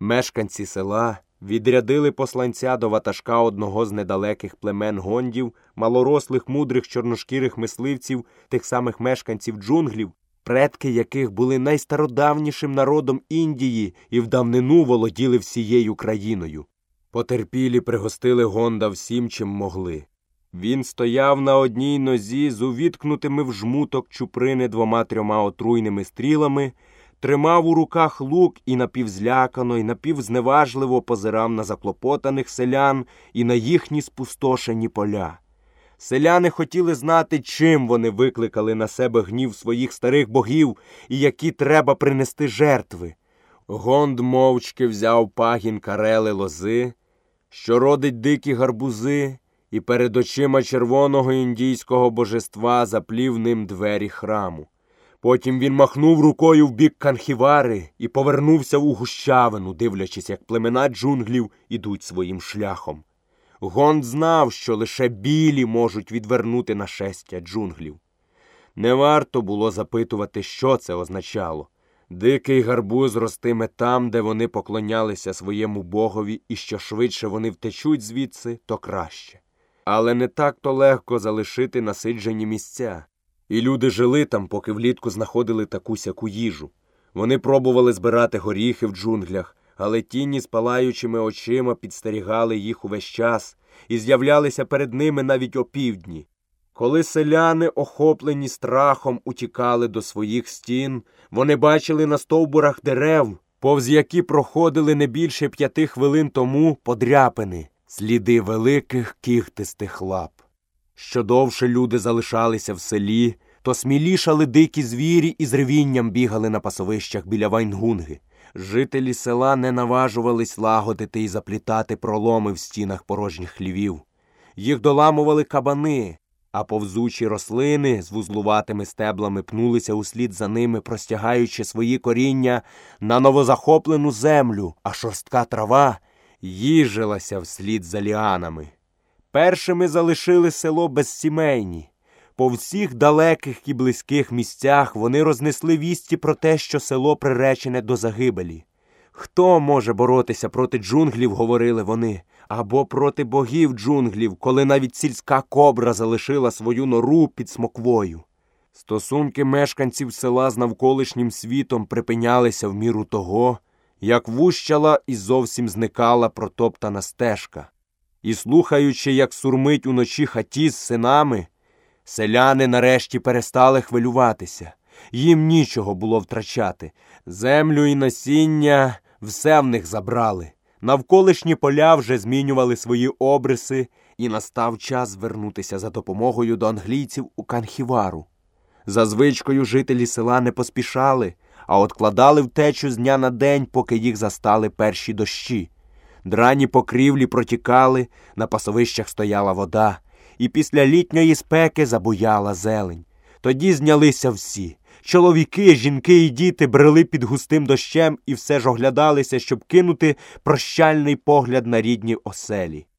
Мешканці села відрядили посланця до ватажка одного з недалеких племен гондів, малорослих, мудрих, чорношкірих мисливців, тих самих мешканців джунглів, предки яких були найстародавнішим народом Індії і в давнину володіли всією країною. Потерпілі пригостили Гонда всім, чим могли. Він стояв на одній нозі з увіткнутими в жмуток чуприни 2-3 отруйними стрілами, тримав у руках лук і напівзлякано, і напівзневажливо позирав на заклопотаних селян і на їхні спустошені поля. Селяни хотіли знати, чим вони викликали на себе гнів своїх старих богів і які треба принести жертви. Гонд мовчки взяв пагін карели лози, що родить дикі гарбузи, і перед очима червоного індійського божества заплів ним двері храму. Потім він махнув рукою в бік Канхівари і повернувся у гущавину, дивлячись, як племена джунглів ідуть своїм шляхом. Гонд знав, що лише білі можуть відвернути нашестя джунглів. Не варто було запитувати, що це означало. Дикий гарбуз ростиме там, де вони поклонялися своєму богові, і що швидше вони втечуть звідси, то краще. Але не так-то легко залишити насиджені місця. І люди жили там, поки влітку знаходили таку-сяку їжу. Вони пробували збирати горіхи в джунглях, але тіні з палаючими очима підстерігали їх увесь час і з'являлися перед ними навіть опівдні. Коли селяни, охоплені страхом, утікали до своїх стін, вони бачили на стовбурах дерев, повз які проходили не більше 5 хвилин тому, подряпини, сліди великих кігтистих лап. Що довше люди залишалися в селі, то смілішали дикі звірі і з ревінням бігали на пасовищах біля Вайнгунги. Жителі села не наважувались лагодити і заплітати проломи в стінах порожніх хлівів. Їх доламували кабани, а повзучі рослини з вузлуватими стеблами пнулися услід за ними, простягаючи свої коріння на новозахоплену землю, а шорстка трава їжилася вслід за ліанами. Першими залишили село безсімейні. По всіх далеких і близьких місцях вони рознесли вісті про те, що село приречене до загибелі. «Хто може боротися проти джунглів, – говорили вони, – або проти богів джунглів, коли навіть сільська кобра залишила свою нору під смоквою?» Стосунки мешканців села з навколишнім світом припинялися в міру того, як вущала і зовсім зникала протоптана стежка. І слухаючи, як сурмить уночі хаті з синами, селяни нарешті перестали хвилюватися. Їм нічого було втрачати. Землю і насіння все в них забрали. Навколишні поля вже змінювали свої обриси, і настав час звернутися за допомогою до англійців у Канхівару. За звичкою жителі села не поспішали, а откладали втечу з дня на день, поки їх застали перші дощі. Драні покрівлі протікали, на пасовищах стояла вода, і після літньої спеки забуяла зелень. Тоді знялися всі. Чоловіки, жінки і діти брели під густим дощем і все ж оглядалися, щоб кинути прощальний погляд на рідні оселі.